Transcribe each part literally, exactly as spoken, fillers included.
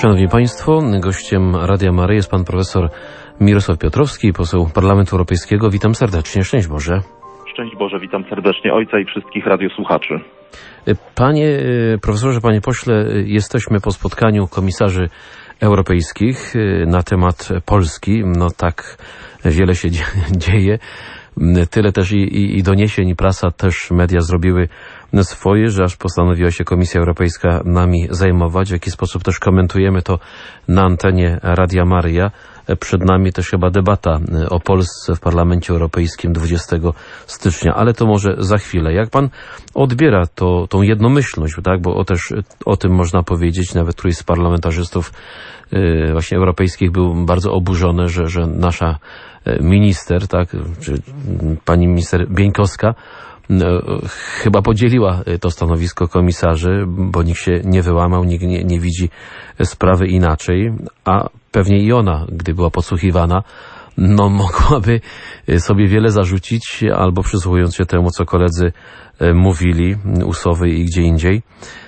Szanowni Państwo, gościem Radia Maryja jest pan profesor Mirosław Piotrowski, poseł Parlamentu Europejskiego. Witam serdecznie. Szczęść Boże. Szczęść Boże, witam serdecznie ojca i wszystkich radiosłuchaczy. Panie profesorze, panie pośle, jesteśmy po spotkaniu komisarzy europejskich na temat Polski. No tak wiele się dzieje. Tyle też i, i, i doniesień, i prasa, też media zrobiły swoje, że aż postanowiła się Komisja Europejska nami zajmować. W jaki sposób też komentujemy to na antenie Radia Maryja. Przed nami też chyba debata o Polsce w Parlamencie Europejskim dwudziestego stycznia, ale to może za chwilę. Jak pan odbiera to, tą jednomyślność, tak? Bo o, też o tym można powiedzieć, nawet któryś z parlamentarzystów yy, właśnie europejskich był bardzo oburzony, że, że nasza minister, tak, czy pani minister Bieńkowska no, chyba podzieliła to stanowisko komisarzy, bo nikt się nie wyłamał, nikt nie, nie widzi sprawy inaczej, a pewnie i ona, gdy była podsłuchiwana, no mogłaby sobie wiele zarzucić, albo przysłuchując się temu, co koledzy mówili u Sowy i gdzie indziej,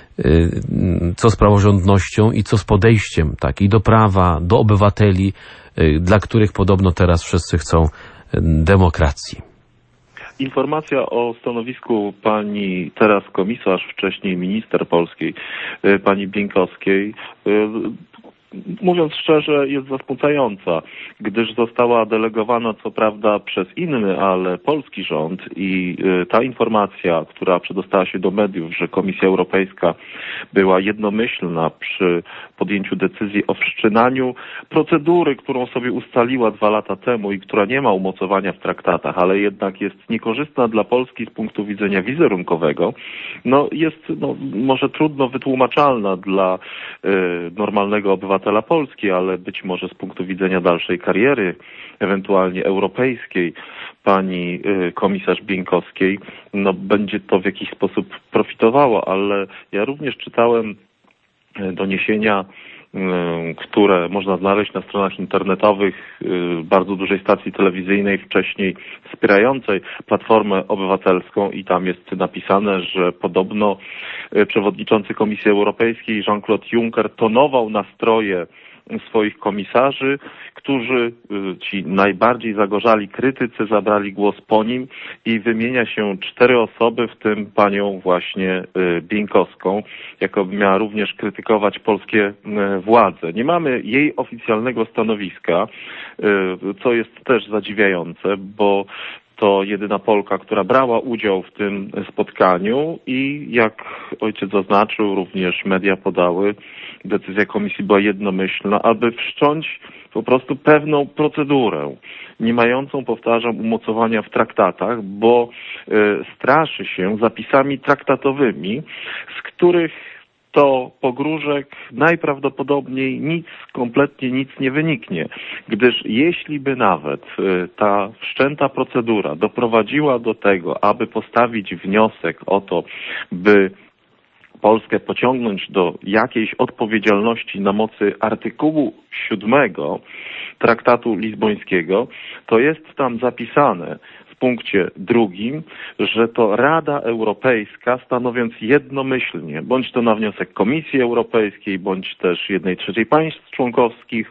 co z praworządnością i co z podejściem, tak, i do prawa, do obywateli, dla których podobno teraz wszyscy chcą demokracji. Informacja o stanowisku pani teraz komisarz, wcześniej minister polskiej, pani Bieńkowskiej, mówiąc szczerze, jest zasmucająca, gdyż została delegowana co prawda przez inny, ale polski rząd i ta informacja, która przedostała się do mediów, że Komisja Europejska była jednomyślna przy podjęciu decyzji o wszczynaniu procedury, którą sobie ustaliła dwa lata temu i która nie ma umocowania w traktatach, ale jednak jest niekorzystna dla Polski z punktu widzenia wizerunkowego, no jest no, może trudno wytłumaczalna dla y, normalnego obywatela Polski, ale być może z punktu widzenia dalszej kariery, ewentualnie europejskiej, pani y, komisarz Bieńkowskiej, no będzie to w jakiś sposób profitowało, ale ja również czytałem y, doniesienia, y, które można znaleźć na stronach internetowych y, bardzo dużej stacji telewizyjnej, wcześniej wspierającej Platformę Obywatelską, i tam jest napisane, że podobno y, przewodniczący Komisji Europejskiej Jean-Claude Juncker tonował nastroje swoich komisarzy, którzy, ci najbardziej zagorzali krytycy, zabrali głos po nim i wymienia się cztery osoby, w tym panią właśnie Bieńkowską, jakoby miała również krytykować polskie władze. Nie mamy jej oficjalnego stanowiska, co jest też zadziwiające, bo to jedyna Polka, która brała udział w tym spotkaniu i jak ojciec zaznaczył, również media podały, decyzja komisji była jednomyślna, aby wszcząć po prostu pewną procedurę, nie mającą, powtarzam, umocowania w traktatach, bo y, straszy się zapisami traktatowymi, z których to pogróżek najprawdopodobniej nic, kompletnie nic nie wyniknie, gdyż jeśli by nawet ta wszczęta procedura doprowadziła do tego, aby postawić wniosek o to, by Polskę pociągnąć do jakiejś odpowiedzialności na mocy artykułu siódmego Traktatu Lizbońskiego, to jest tam zapisane w punkcie drugim, że to Rada Europejska, stanowiąc jednomyślnie, bądź to na wniosek Komisji Europejskiej, bądź też jednej trzeciej państw członkowskich,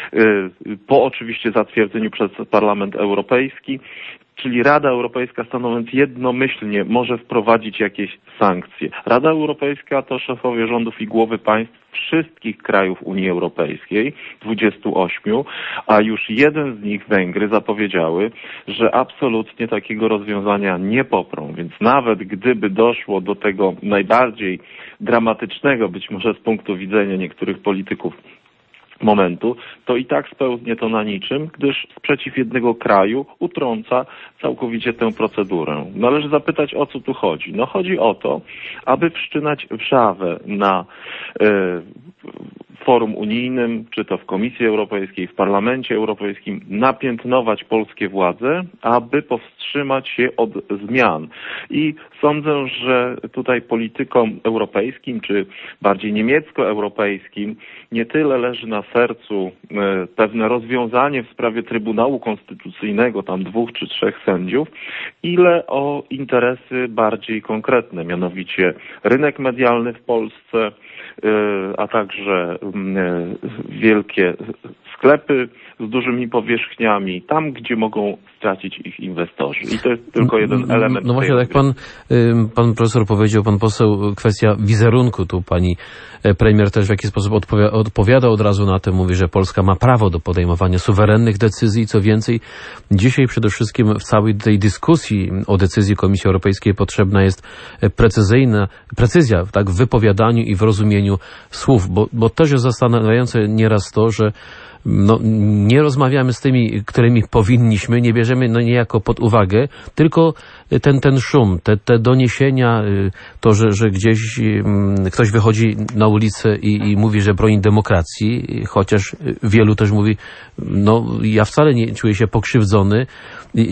po oczywiście zatwierdzeniu przez Parlament Europejski, czyli Rada Europejska, stanowiąc jednomyślnie, może wprowadzić jakieś sankcje. Rada Europejska to szefowie rządów i głowy państw wszystkich krajów Unii Europejskiej, dwudziestu ośmiu, a już jeden z nich, Węgry, zapowiedziały, że absolutnie takiego rozwiązania nie poprą. Więc nawet gdyby doszło do tego najbardziej dramatycznego, być może z punktu widzenia niektórych polityków, momentu, to i tak spełznie to na niczym, gdyż sprzeciw jednego kraju utrąca całkowicie tę procedurę. Należy zapytać, o co tu chodzi. No chodzi o to, aby wszczynać wrzawę na y, forum unijnym, czy to w Komisji Europejskiej, w Parlamencie Europejskim, napiętnować polskie władze, aby powstrzymać się od zmian. I sądzę, że tutaj politykom europejskim, czy bardziej niemiecko-europejskim, nie tyle leży na sercu pewne rozwiązanie w sprawie Trybunału Konstytucyjnego, tam dwóch czy trzech sędziów, ile o interesy bardziej konkretne, mianowicie rynek medialny w Polsce, a także wielkie sklepy z dużymi powierzchniami, tam gdzie mogą stracić ich inwestorzy. I to jest tylko jeden element. No właśnie, jak pan, pan profesor powiedział, pan poseł, kwestia wizerunku, tu pani premier też w jakiś sposób odpowiada, odpowiada od razu na to, mówi, że Polska ma prawo do podejmowania suwerennych decyzji. Co więcej, dzisiaj przede wszystkim w całej tej dyskusji o decyzji Komisji Europejskiej potrzebna jest precyzyjna, precyzja tak, w wypowiadaniu i w rozumieniu słów, bo, bo też jest zastanawiające nieraz to, że no, nie rozmawiamy z tymi, którymi powinniśmy, nie bierzemy no, niejako pod uwagę, tylko ten, ten szum, te, te doniesienia, to, że, że gdzieś ktoś wychodzi na ulicę i, i mówi, że broni demokracji, chociaż wielu też mówi, no ja wcale nie czuję się pokrzywdzony i,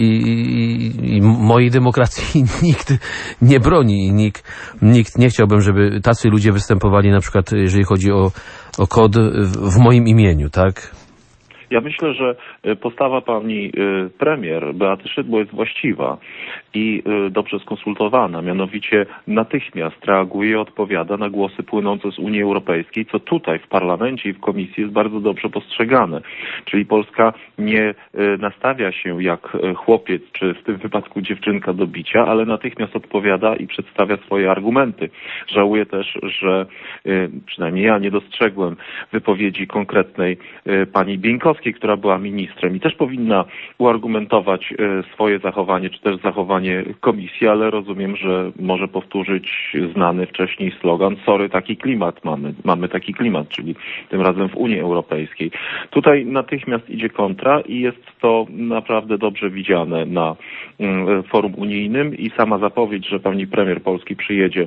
i, i mojej demokracji nikt nie broni i nikt, nikt nie chciałbym, żeby tacy ludzie występowali na przykład, jeżeli chodzi o, o kod w moim imieniu, tak? Ja myślę, że postawa pani premier Beaty Szydło jest właściwa i dobrze skonsultowana. Mianowicie natychmiast reaguje i odpowiada na głosy płynące z Unii Europejskiej, co tutaj w parlamencie i w komisji jest bardzo dobrze postrzegane. Czyli Polska nie nastawia się jak chłopiec, czy w tym wypadku dziewczynka do bicia, ale natychmiast odpowiada i przedstawia swoje argumenty. Żałuję też, że przynajmniej ja nie dostrzegłem wypowiedzi konkretnej pani Bieńkowskiej, która była ministrem i też powinna uargumentować swoje zachowanie, czy też zachowanie komisji, ale rozumiem, że może powtórzyć znany wcześniej slogan sorry, taki klimat mamy, mamy taki klimat, czyli tym razem w Unii Europejskiej. Tutaj natychmiast idzie kontra i jest to naprawdę dobrze widziane na forum unijnym i sama zapowiedź, że pani premier Polski przyjedzie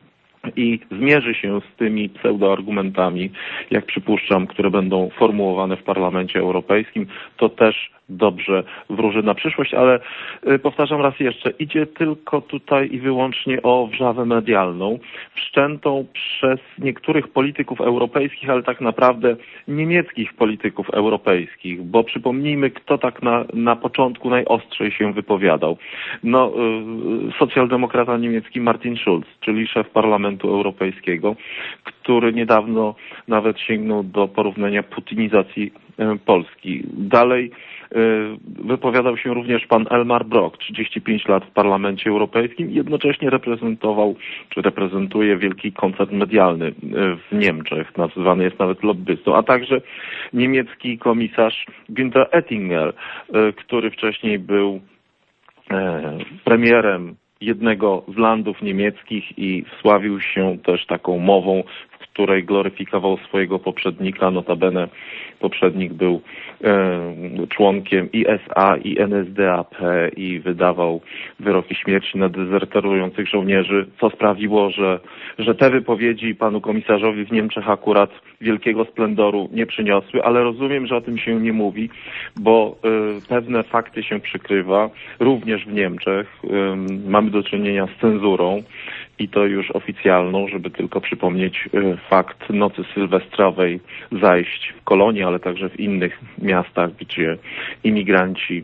i zmierzy się z tymi pseudoargumentami, jak przypuszczam, które będą formułowane w Parlamencie Europejskim, to też dobrze wróży na przyszłość, ale powtarzam raz jeszcze, idzie tylko tutaj i wyłącznie o wrzawę medialną, wszczętą przez niektórych polityków europejskich, ale tak naprawdę niemieckich polityków europejskich, bo przypomnijmy, kto tak na, na początku najostrzej się wypowiadał. No, socjaldemokrata niemiecki Martin Schulz, czyli szef Parlamentu Europejskiego, który niedawno nawet sięgnął do porównania putinizacji Polski. Dalej wypowiadał się również pan Elmar Brok, trzydzieści pięć lat w Parlamencie Europejskim i jednocześnie reprezentował, czy reprezentuje wielki koncern medialny w Niemczech, nazywany jest nawet lobbystą, a także niemiecki komisarz Günther Oettinger, który wcześniej był premierem jednego z landów niemieckich i wsławił się też taką mową, w której gloryfikował swojego poprzednika, notabene poprzednik był e, członkiem i S A, i N S D A P i wydawał wyroki śmierci na dezerterujących żołnierzy, co sprawiło, że, że te wypowiedzi panu komisarzowi w Niemczech akurat wielkiego splendoru nie przyniosły, ale rozumiem, że o tym się nie mówi, bo e, pewne fakty się przykrywa, również w Niemczech e, mamy do czynienia z cenzurą i to już oficjalną, żeby tylko przypomnieć fakt nocy sylwestrowej zajść w Kolonii, ale także w innych miastach, gdzie imigranci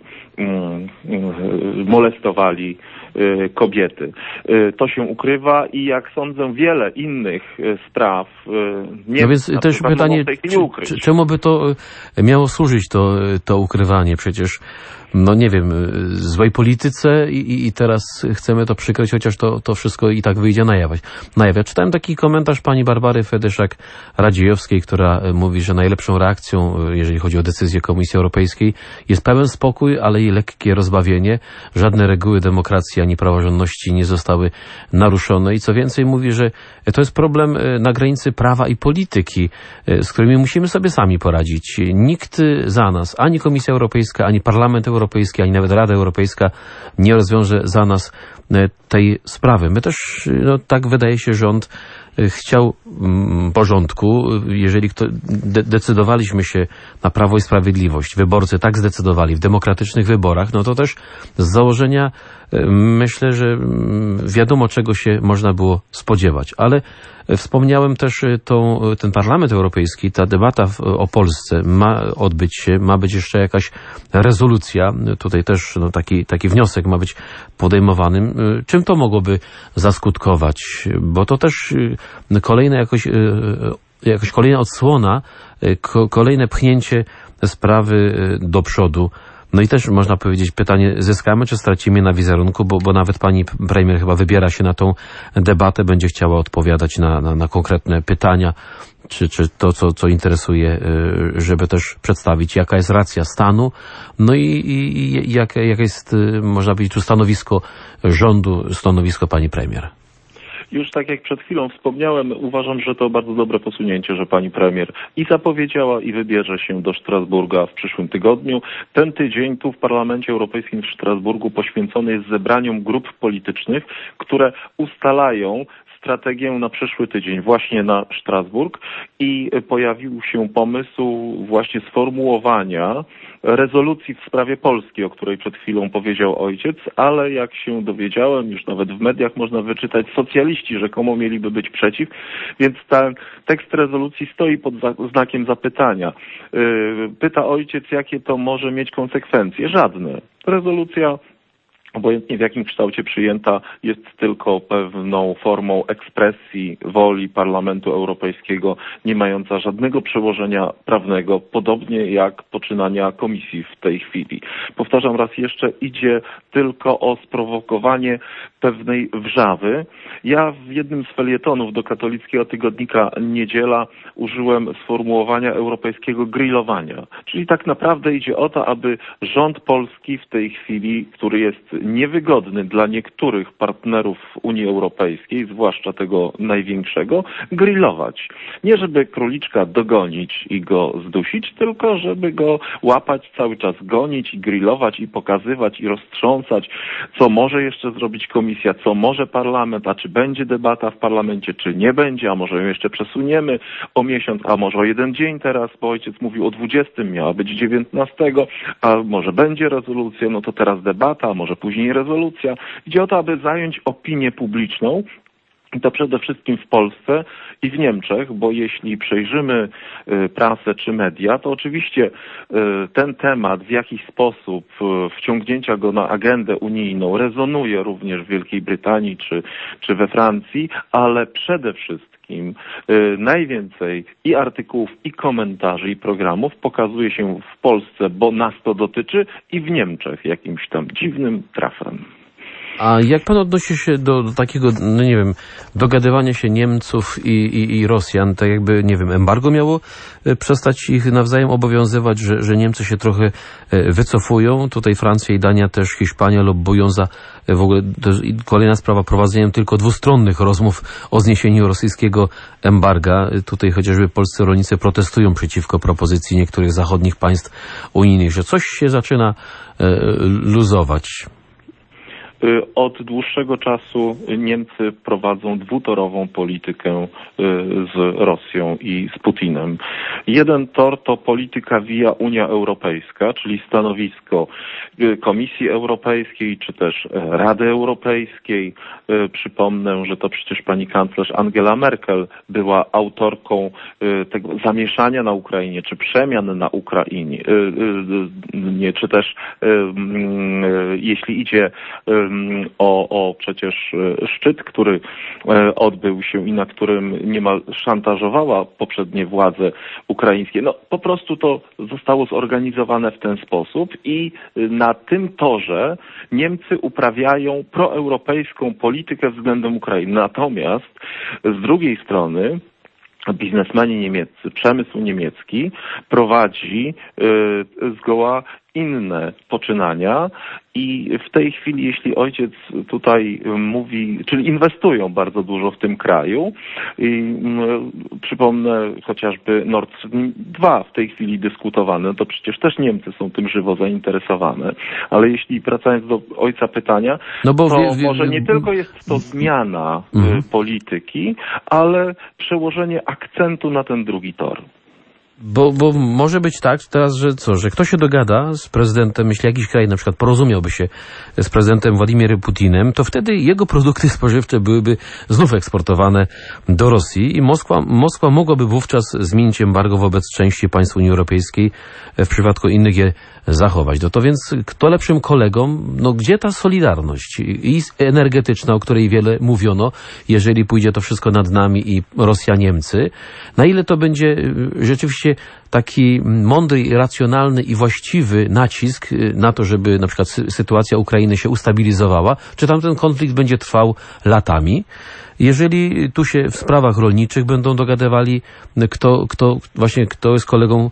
molestowali kobiety. To się ukrywa i jak sądzę wiele innych spraw nie no więc też pytanie, czy, czemu by to miało służyć to, to ukrywanie? Przecież no nie wiem, złej polityce i, i teraz chcemy to przykryć, chociaż to, to wszystko i tak wyjdzie na jaw. na jaw. Czytałem taki komentarz pani Barbary Fedyszak-Radziejowskiej, która mówi, że najlepszą reakcją, jeżeli chodzi o decyzję Komisji Europejskiej, jest pełen spokój, ale i lekkie rozbawienie. Żadne reguły demokracji ani praworządności nie zostały naruszone i co więcej mówi, że to jest problem na granicy prawa i polityki, z którymi musimy sobie sami poradzić. Nikt za nas, ani Komisja Europejska, ani Parlament Europejski, ani nawet Rada Europejska nie rozwiąże za nas tej sprawy. My też, no tak wydaje się, rząd chciał mm, porządku, jeżeli kto, de decydowaliśmy się na Prawo i Sprawiedliwość, wyborcy tak zdecydowali w demokratycznych wyborach, no to też z założenia myślę, że wiadomo czego się można było spodziewać, ale wspomniałem też tą, ten Parlament Europejski, ta debata w, o Polsce ma odbyć się, ma być jeszcze jakaś rezolucja, tutaj też no, taki, taki wniosek ma być podejmowany. Czym to mogłoby zaskutkować? Bo to też kolejne jakoś jakaś kolejna odsłona, ko, kolejne pchnięcie sprawy do przodu. No i też można powiedzieć pytanie, zyskamy czy stracimy na wizerunku, bo, bo nawet pani premier chyba wybiera się na tą debatę, będzie chciała odpowiadać na, na, na konkretne pytania, czy, czy to, co, co interesuje, żeby też przedstawić, jaka jest racja stanu, no i, i, i jakie, jakie jest, można powiedzieć, tu stanowisko rządu, stanowisko pani premier. Już tak jak przed chwilą wspomniałem, uważam, że to bardzo dobre posunięcie, że pani premier i zapowiedziała, i wybierze się do Strasburga w przyszłym tygodniu. Ten tydzień tu w Parlamencie Europejskim w Strasburgu poświęcony jest zebraniom grup politycznych, które ustalają strategię na przyszły tydzień, właśnie na Strasburg, i pojawił się pomysł właśnie sformułowania rezolucji w sprawie Polski, o której przed chwilą powiedział ojciec, ale jak się dowiedziałem, już nawet w mediach można wyczytać, socjaliści rzekomo mieliby być przeciw, więc ten tekst rezolucji stoi pod znakiem zapytania. Pyta ojciec, jakie to może mieć konsekwencje? Żadne. Rezolucja, obojętnie w jakim kształcie przyjęta, jest tylko pewną formą ekspresji woli Parlamentu Europejskiego, nie mająca żadnego przełożenia prawnego, podobnie jak poczynania Komisji w tej chwili. Powtarzam raz jeszcze, idzie tylko o sprowokowanie pewnej wrzawy. Ja w jednym z felietonów do katolickiego tygodnika Niedziela użyłem sformułowania europejskiego grillowania. Czyli tak naprawdę idzie o to, aby rząd polski w tej chwili, który jest niewygodny dla niektórych partnerów Unii Europejskiej, zwłaszcza tego największego, grillować. Nie żeby króliczka dogonić i go zdusić, tylko żeby go łapać, cały czas gonić i grillować i pokazywać i roztrząsać, co może jeszcze zrobić komisja, co może parlament, a czy będzie debata w parlamencie, czy nie będzie, a może ją jeszcze przesuniemy o miesiąc, a może o jeden dzień teraz, bo ojciec mówił o dwudziestym, miała być dziewiętnastego, a może będzie rezolucja, no to teraz debata, a może później rezolucja. Idzie o to, aby zająć opinię publiczną, i to przede wszystkim w Polsce i w Niemczech, bo jeśli przejrzymy prasę czy media, to oczywiście ten temat w jakiś sposób wciągnięcia go na agendę unijną rezonuje również w Wielkiej Brytanii czy, czy we Francji, ale przede wszystkim najwięcej i artykułów, i komentarzy, i programów pokazuje się w Polsce, bo nas to dotyczy, i w Niemczech jakimś tam dziwnym trafem. A jak pan odnosi się do, do takiego, no nie wiem, dogadywania się Niemców i, i, i Rosjan, tak jakby, nie wiem, embargo miało przestać ich nawzajem obowiązywać, że, że Niemcy się trochę wycofują, tutaj Francja i Dania, też Hiszpania lobbują za w ogóle, to jest kolejna sprawa, prowadzeniem tylko dwustronnych rozmów o zniesieniu rosyjskiego embarga. Tutaj chociażby polscy rolnicy protestują przeciwko propozycji niektórych zachodnich państw unijnych, że coś się zaczyna luzować. Od dłuższego czasu Niemcy prowadzą dwutorową politykę z Rosją i z Putinem. Jeden tor to polityka via Unia Europejska, czyli stanowisko Komisji Europejskiej czy też Rady Europejskiej. Przypomnę, że to przecież pani kanclerz Angela Merkel była autorką tego zamieszania na Ukrainie, czy przemian na Ukrainie, nie, czy też jeśli idzie O, o przecież szczyt, który odbył się i na którym niemal szantażowała poprzednie władze ukraińskie. No po prostu to zostało zorganizowane w ten sposób i na tym torze Niemcy uprawiają proeuropejską politykę względem Ukrainy. Natomiast z drugiej strony biznesmeni niemieccy, przemysł niemiecki prowadzi y, zgoła inne poczynania i w tej chwili, jeśli ojciec tutaj mówi, czyli inwestują bardzo dużo w tym kraju, i y, przypomnę chociażby Nord Stream dwa w tej chwili dyskutowany, no to przecież też Niemcy są tym żywo zainteresowane, ale jeśli wracając do ojca pytania, no bo to wie, wie, może nie tylko jest to zmiana y, polityki, ale przełożenie akcentu na ten drugi tor. Bo, bo może być tak teraz, że co, że ktoś się dogada z prezydentem, jeśli jakiś kraj na przykład porozumiałby się z prezydentem Władimirem Putinem, to wtedy jego produkty spożywcze byłyby znów eksportowane do Rosji i Moskwa, Moskwa mogłaby wówczas zmienić embargo wobec części państw Unii Europejskiej, w przypadku innych je zachować. No to więc kto lepszym kolegom, no gdzie ta solidarność i energetyczna, o której wiele mówiono, jeżeli pójdzie to wszystko nad nami i Rosja, Niemcy, na ile to będzie rzeczywiście taki mądry, racjonalny i właściwy nacisk na to, żeby na przykład sytuacja Ukrainy się ustabilizowała, czy tamten konflikt będzie trwał latami. Jeżeli tu się w sprawach rolniczych będą dogadywali, kto, kto właśnie kto jest kolegą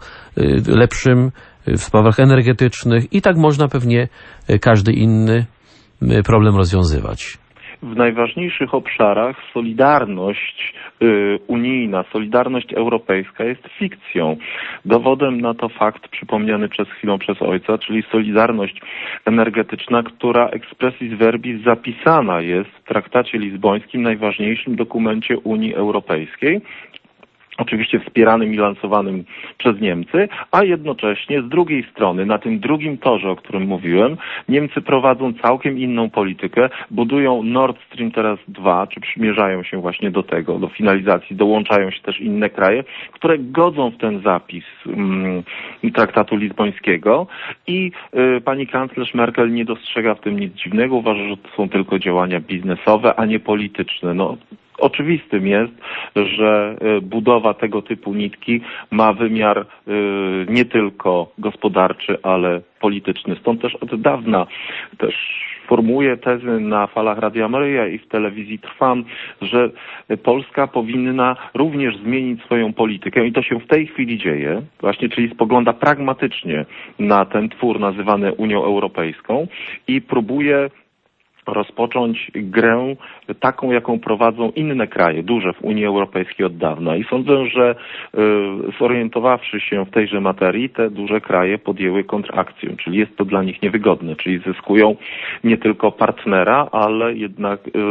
lepszym w sprawach energetycznych i tak można pewnie każdy inny problem rozwiązywać. W najważniejszych obszarach solidarność y, unijna, solidarność europejska jest fikcją. Dowodem na to fakt przypomniany przed chwilą przez ojca, czyli solidarność energetyczna, która expressis verbis zapisana jest w traktacie lizbońskim, najważniejszym dokumencie Unii Europejskiej. Oczywiście wspieranym i lansowanym przez Niemcy, a jednocześnie z drugiej strony, na tym drugim torze, o którym mówiłem, Niemcy prowadzą całkiem inną politykę, budują Nord Stream teraz dwa, czy przymierzają się właśnie do tego, do finalizacji, dołączają się też inne kraje, które godzą w ten zapis mm, traktatu lizbońskiego i y, pani kanclerz Merkel nie dostrzega w tym nic dziwnego, uważa, że to są tylko działania biznesowe, a nie polityczne. No, oczywistym jest, że budowa tego typu nitki ma wymiar nie tylko gospodarczy, ale polityczny. Stąd też od dawna też formułuję tezy na falach Radia Maryja i w telewizji Trwam, że Polska powinna również zmienić swoją politykę i to się w tej chwili dzieje, właśnie, czyli spogląda pragmatycznie na ten twór nazywany Unią Europejską i próbuje rozpocząć grę taką, jaką prowadzą inne kraje, duże w Unii Europejskiej od dawna. I sądzę, że y, zorientowawszy się w tejże materii, te duże kraje podjęły kontrakcję, czyli jest to dla nich niewygodne, czyli zyskują nie tylko partnera, ale jednak y,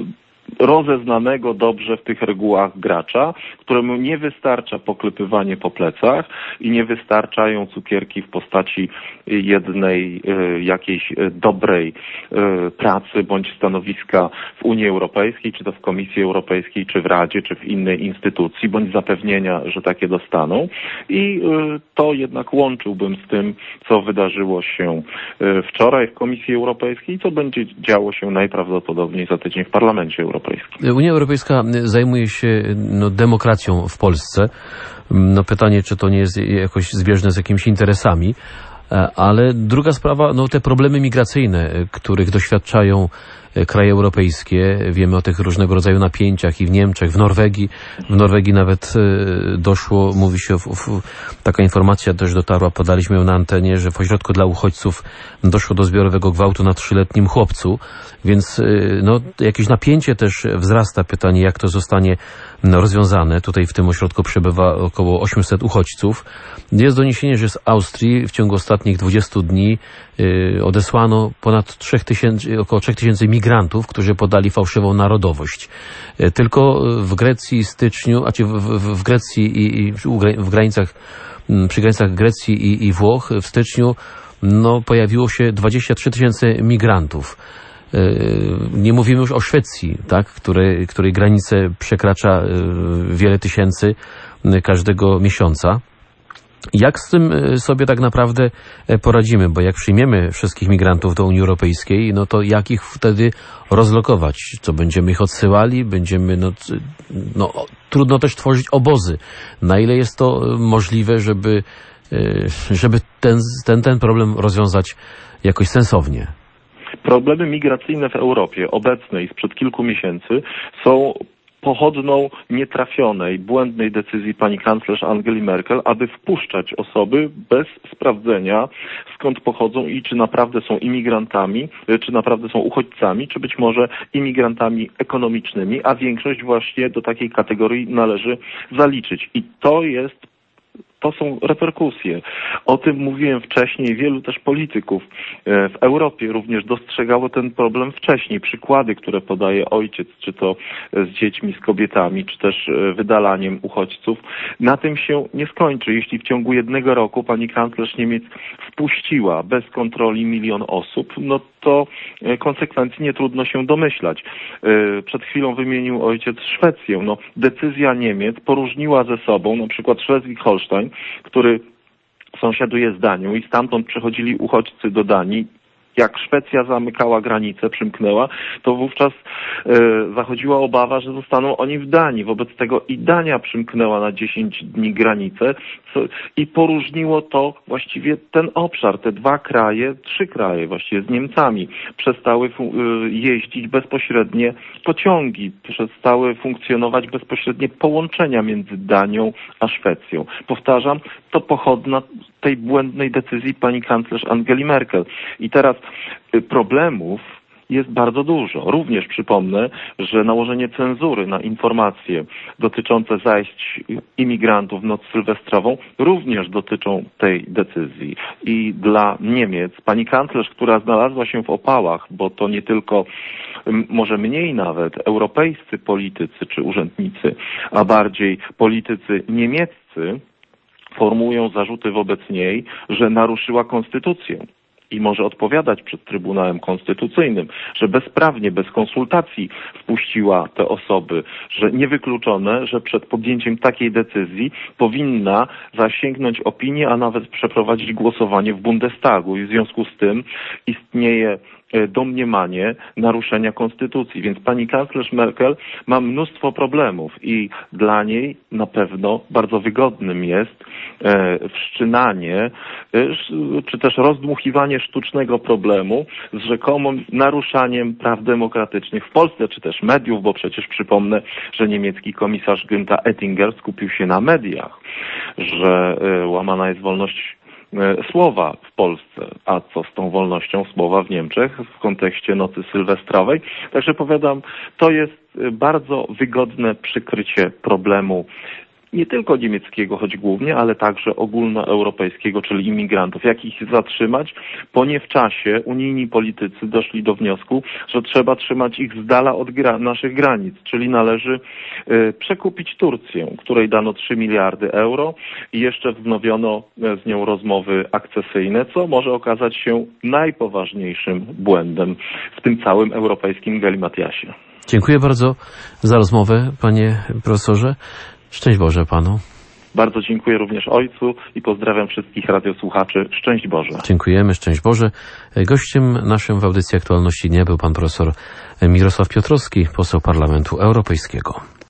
rozeznanego dobrze w tych regułach gracza, któremu nie wystarcza poklepywanie po plecach i nie wystarczają cukierki w postaci jednej y, jakiejś dobrej y, pracy bądź stanowiska w Unii Europejskiej, czy to w Komisji Europejskiej, czy w Radzie, czy w innej instytucji, bądź zapewnienia, że takie dostaną. I y, to jednak łączyłbym z tym, co wydarzyło się y, wczoraj w Komisji Europejskiej i co będzie działo się najprawdopodobniej za tydzień w Parlamencie Europejskim. Unia Europejska zajmuje się no, demokracją w Polsce. No, pytanie, czy to nie jest jakoś zbieżne z jakimiś interesami. Ale druga sprawa, no te problemy migracyjne, których doświadczają kraje europejskie. Wiemy o tych różnego rodzaju napięciach i w Niemczech, w Norwegii. W Norwegii nawet doszło, mówi się, w, w, taka informacja też dotarła, podaliśmy ją na antenie, że w ośrodku dla uchodźców doszło do zbiorowego gwałtu na trzyletnim chłopcu. Więc no, jakieś napięcie też wzrasta. Pytanie, jak to zostanie no, rozwiązane. Tutaj w tym ośrodku przebywa około osiemset uchodźców. Jest doniesienie, że z Austrii w ciągu ostatnich dwudziestu dni y, odesłano ponad trzech tysięcy, około trzech tysięcy migrantów, którzy podali fałszywą narodowość. Y, tylko w Grecji w styczniu, a czy w, w, w Grecji i, i w granicach, przy granicach Grecji i, i Włoch w styczniu no, pojawiło się dwadzieścia trzy tysiące migrantów. Nie mówimy już o Szwecji, tak, której, której granice przekracza wiele tysięcy każdego miesiąca. Jak z tym sobie tak naprawdę poradzimy? Bo jak przyjmiemy wszystkich migrantów do Unii Europejskiej, no to jak ich wtedy rozlokować? Co, będziemy ich odsyłali? Będziemy, no, no trudno też tworzyć obozy. Na ile jest to możliwe, żeby, żeby ten, ten, ten problem rozwiązać jakoś sensownie? Problemy migracyjne w Europie obecnej sprzed kilku miesięcy są pochodną nietrafionej, błędnej decyzji pani kanclerz Angeli Merkel, aby wpuszczać osoby bez sprawdzenia, skąd pochodzą i czy naprawdę są imigrantami, czy naprawdę są uchodźcami, czy być może imigrantami ekonomicznymi, a większość właśnie do takiej kategorii należy zaliczyć. I to jest to są reperkusje. O tym mówiłem wcześniej. Wielu też polityków w Europie również dostrzegało ten problem wcześniej. Przykłady, które podaje ojciec, czy to z dziećmi, z kobietami, czy też wydalaniem uchodźców, na tym się nie skończy. Jeśli w ciągu jednego roku pani kanclerz Niemiec wpuściła bez kontroli milion osób, no to konsekwencji nie trudno się domyślać. Przed chwilą wymienił ojciec Szwecję. No, decyzja Niemiec poróżniła ze sobą na przykład Szlezwig-Holstein, który sąsiaduje z Danią i stamtąd przechodzili uchodźcy do Danii. Jak Szwecja zamykała granicę, przymknęła, to wówczas e, zachodziła obawa, że zostaną oni w Danii. Wobec tego i Dania przymknęła na dziesięć dni granicę co, i poróżniło to właściwie ten obszar. Te dwa kraje, trzy kraje właściwie z Niemcami przestały fu- jeździć bezpośrednie pociągi, przestały funkcjonować bezpośrednie połączenia między Danią a Szwecją. Powtarzam, to pochodna tej błędnej decyzji pani kanclerz Angeli Merkel. I teraz problemów jest bardzo dużo. Również przypomnę, że nałożenie cenzury na informacje dotyczące zajść imigrantów w noc sylwestrową również dotyczą tej decyzji. I dla Niemiec pani kanclerz, która znalazła się w opałach, bo to nie tylko, może mniej nawet, europejscy politycy czy urzędnicy, a bardziej politycy niemieccy, formułują zarzuty wobec niej, że naruszyła konstytucję i może odpowiadać przed Trybunałem Konstytucyjnym, że bezprawnie, bez konsultacji wpuściła te osoby, że niewykluczone, że przed podjęciem takiej decyzji powinna zasięgnąć opinii, a nawet przeprowadzić głosowanie w Bundestagu i w związku z tym istnieje domniemanie naruszenia konstytucji. Więc pani kanclerz Merkel ma mnóstwo problemów i dla niej na pewno bardzo wygodnym jest wszczynanie czy też rozdmuchiwanie sztucznego problemu z rzekomym naruszaniem praw demokratycznych w Polsce, czy też mediów, bo przecież przypomnę, że niemiecki komisarz Günther Oettinger skupił się na mediach, że łamana jest wolność słowa w Polsce, a co z tą wolnością słowa w Niemczech w kontekście nocy sylwestrowej. Także powiadam, to jest bardzo wygodne przykrycie problemu nie tylko niemieckiego, choć głównie, ale także ogólnoeuropejskiego, czyli imigrantów. Jak ich zatrzymać? Bo nie w czasie unijni politycy doszli do wniosku, że trzeba trzymać ich z dala od gra- naszych granic, czyli należy y, przekupić Turcję, której dano trzy miliardy euro i jeszcze wznowiono z nią rozmowy akcesyjne, co może okazać się najpoważniejszym błędem w tym całym europejskim galimatiasie. Dziękuję bardzo za rozmowę, panie profesorze. Szczęść Boże panu. Bardzo dziękuję również ojcu i pozdrawiam wszystkich radiosłuchaczy. Szczęść Boże. Dziękujemy, szczęść Boże. Gościem naszym w audycji Aktualności Dnia był pan profesor Mirosław Piotrowski, poseł Parlamentu Europejskiego.